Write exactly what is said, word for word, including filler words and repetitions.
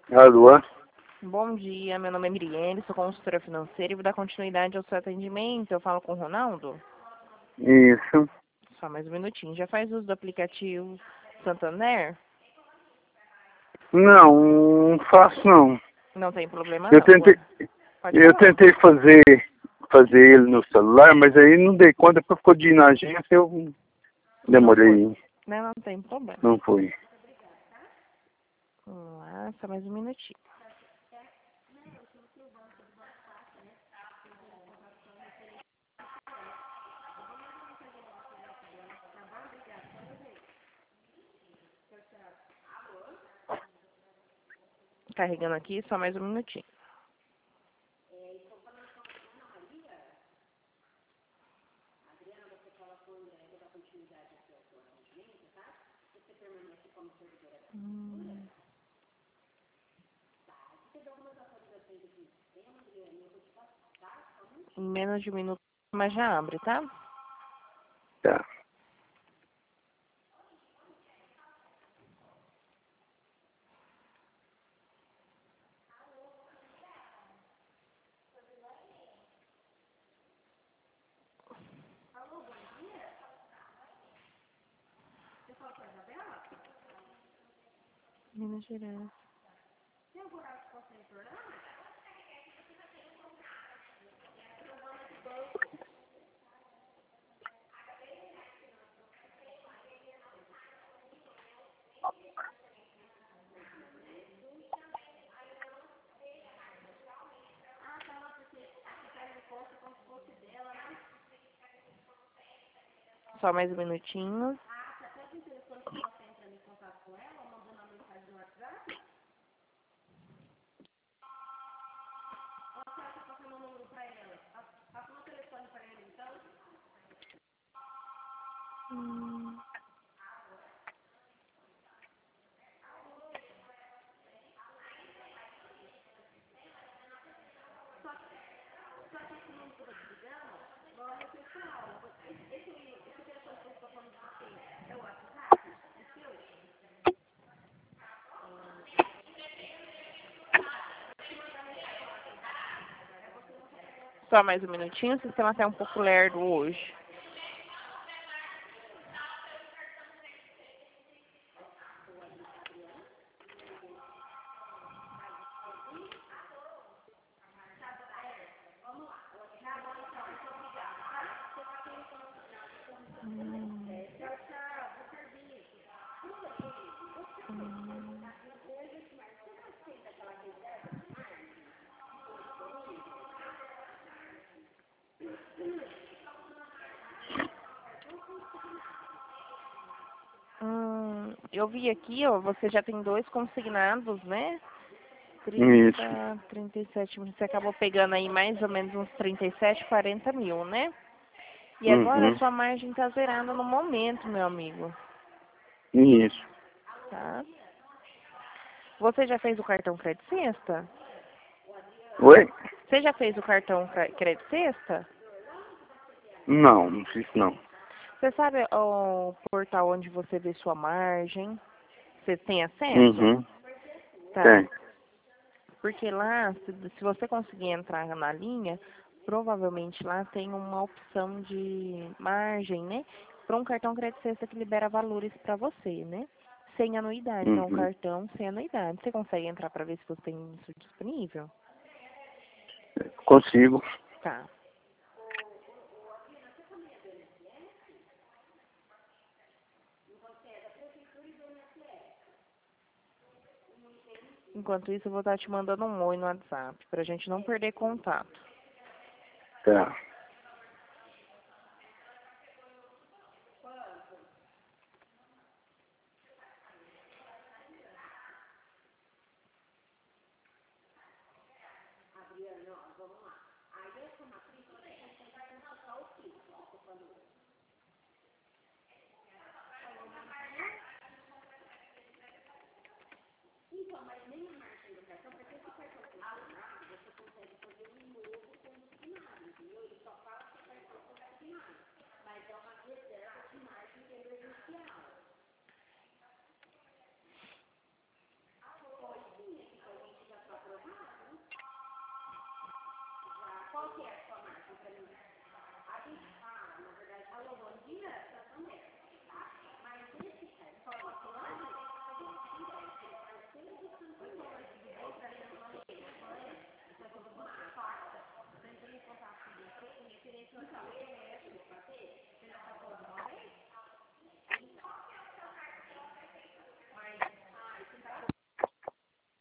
Alô? Bom dia, meu nome é Miriene, sou consultora financeira e vou dar continuidade ao seu atendimento. Eu falo com o Ronaldo? Isso. Só mais um minutinho. Já faz uso do aplicativo Santander? Não, não faço não. Não tem problema Eu não. tentei, Pode eu falar. tentei fazer, fazer ele no celular, mas aí não dei conta, depois ficou de ir na agência, eu Não foi. demorei. Não, não tem problema. Não fui. Vamos lá, só mais um minutinho. Carregando aqui, só mais um minutinho. Hum. Em menos de um minuto, mas já abre, tá? Tá. Minas Gerais. Só mais um minutinho. Hum. Só mais um minutinho, o sistema está um pouco lerdo hoje. Hum. Hum. Hum, eu vi aqui, ó, você já tem dois consignados, né? Isso. trinta, trinta e sete mil. Você acabou pegando aí mais ou menos uns trinta e sete, quarenta mil, né? E agora a Uhum. sua margem tá zerada no momento, meu amigo. Isso. Tá? Você já fez o cartão Crédito Sexta? Oi? Você já fez o cartão cre- Crédito Sexta? Não, não fiz não. Você sabe o portal onde você vê sua margem? Você tem acesso? Uhum. Tá. Tem. Porque lá, se, se você conseguir entrar na linha, provavelmente lá tem uma opção de margem, né? Para um cartão Crédito Sexta que libera valores para você, né? Sem anuidade, então um Uhum. cartão sem anuidade. Você consegue entrar para ver se você tem isso disponível? Consigo. Tá. Enquanto isso, eu vou estar te mandando um oi no WhatsApp, pra gente não perder contato. Tá.